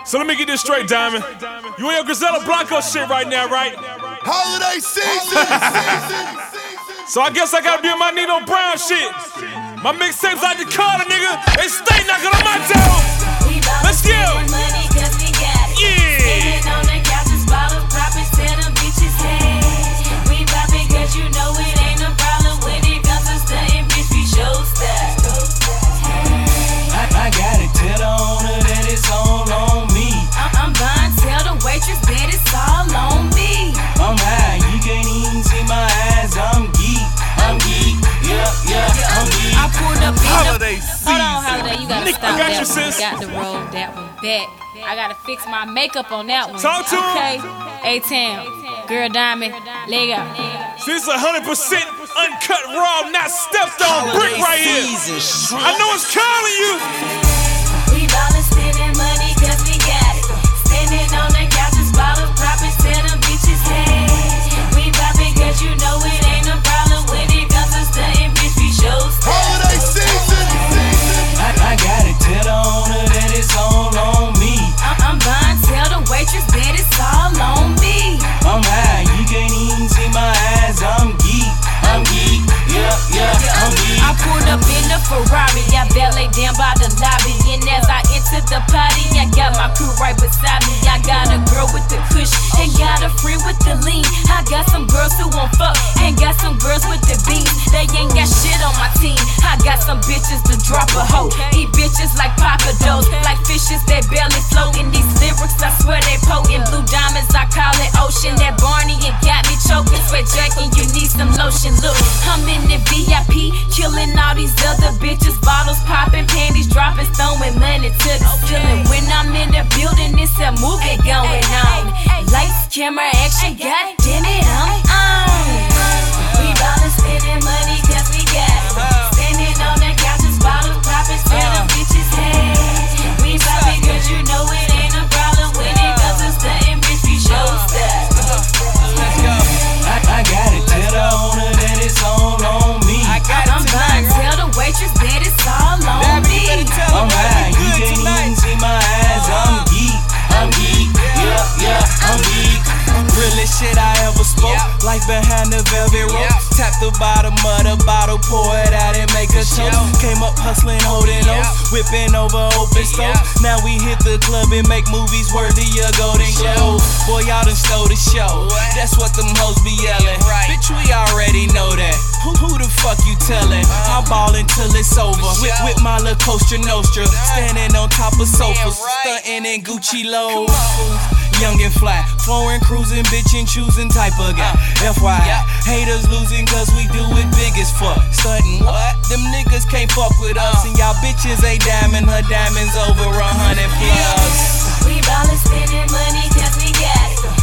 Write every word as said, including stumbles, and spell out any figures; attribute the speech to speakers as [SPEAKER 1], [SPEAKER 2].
[SPEAKER 1] So let me get this straight, Diamond. You in your Griselda Blanco shit right now, right?
[SPEAKER 2] Holiday season!
[SPEAKER 1] So I guess I gotta be in my Nino Brown shit. My mixtapes like the Carter, nigga. They stay knocking on my door. Let's go. Yeah.
[SPEAKER 3] You know it ain't a problem when it comes to stunting, bitch, we show style.
[SPEAKER 4] I, I got it, tell the owner that it's all on me.
[SPEAKER 3] I'm, I'm buying, tell the waitress that it's all on me.
[SPEAKER 4] I'm high, you can't even see my eyes, I'm geek, I'm geek, yeah, yeah, I'm geek.
[SPEAKER 3] I pulled up in
[SPEAKER 2] Holiday
[SPEAKER 3] the...
[SPEAKER 2] season.
[SPEAKER 3] Hold on, Holiday, you gotta
[SPEAKER 1] Nick,
[SPEAKER 3] stop
[SPEAKER 1] I got
[SPEAKER 3] that
[SPEAKER 1] you,
[SPEAKER 3] one.
[SPEAKER 1] sis.
[SPEAKER 3] Got to roll that one back. I gotta fix my makeup on that one.
[SPEAKER 1] Talk to
[SPEAKER 3] okay.
[SPEAKER 1] him.
[SPEAKER 3] A-Town, Girl Diamond, leg out.
[SPEAKER 1] This is one hundred percent uncut, raw, not stepped on brick right here. I know it's calling you.
[SPEAKER 3] We ballin', spending money cause we got it. Standing on the couches, bottles poppin', tell them bitches hey. We poppin' cause you know it ain't a problem when it comes to stunting, bitch, we show style.
[SPEAKER 2] Holiday season!
[SPEAKER 4] I, I got it, tell the owner that it's all on me.
[SPEAKER 3] I'm, I'm buying, tell the waitress that it's all on me.
[SPEAKER 4] I'm high, you can't even see my eyes, I'm geek, I'm geek, yeah, yeah, I'm geek.
[SPEAKER 3] I pulled up in the Ferrari, I valet down by the lobby. And as I enter the party, I got my crew right beside me. I got a girl with the kush, and got a friend with the lean. I got some girls who won't fuck, and got some girls with the beans. They ain't got shit on my team. I got some bitches to drop a hoe. Eat bitches like Papa Do's, like fishes that barely float. In these lyrics, I swear they potent. Blue diamonds, I call it ocean. That Barney, it got me choking. Sweat Jackie, you need some lotion. Look, I'm in the V I P, killing all these other bitches. Bottles popping, panties dropping, throwing money to the ceiling. When I'm in the building, it's a movie going on. Lights, camera, action, god damn it, I'm on. We ballin', spending money cause we got it. Standing on the couches, bottles popping, tell them bitches hey. We poppin' cause you know it ain't a problem when it comes to stunting, bitch, we show style.
[SPEAKER 4] Let's go. I, I got it, tell the owner that it's all on me. I got
[SPEAKER 3] I'm buying, tell the waitress that it's all on me.
[SPEAKER 4] I'm high, you can't even see my eyes, I'm geek, I'm geek, yeah, yeah, I'm geek. Realest shit I ever spoke, life behind the velvet rope. Tap the bottom of the bottle, pour it out and make a toast. Came up hustling, holding low, whipping over open stove. Now we hit the club and make movies worthy of Golden Globe. Boy, y'all done stole the show, that's what them hoes be yelling. Bitch, we already know that, who, who the fuck you tellin'? I'm ballin' till it's over, with, with my little Costa Nostra, standing on top of sofas, stuntin' in Gucci lows. Young and fly, flowing, cruising, bitchin', choosing type of guy. F Y I, haters losing cause we do it big as fuck. Stuntin' what? Them niggas can't fuck with us, and y'all bitches ain't diamond, her diamonds over a hundred plus.
[SPEAKER 3] We ballin', spending money cause we got it.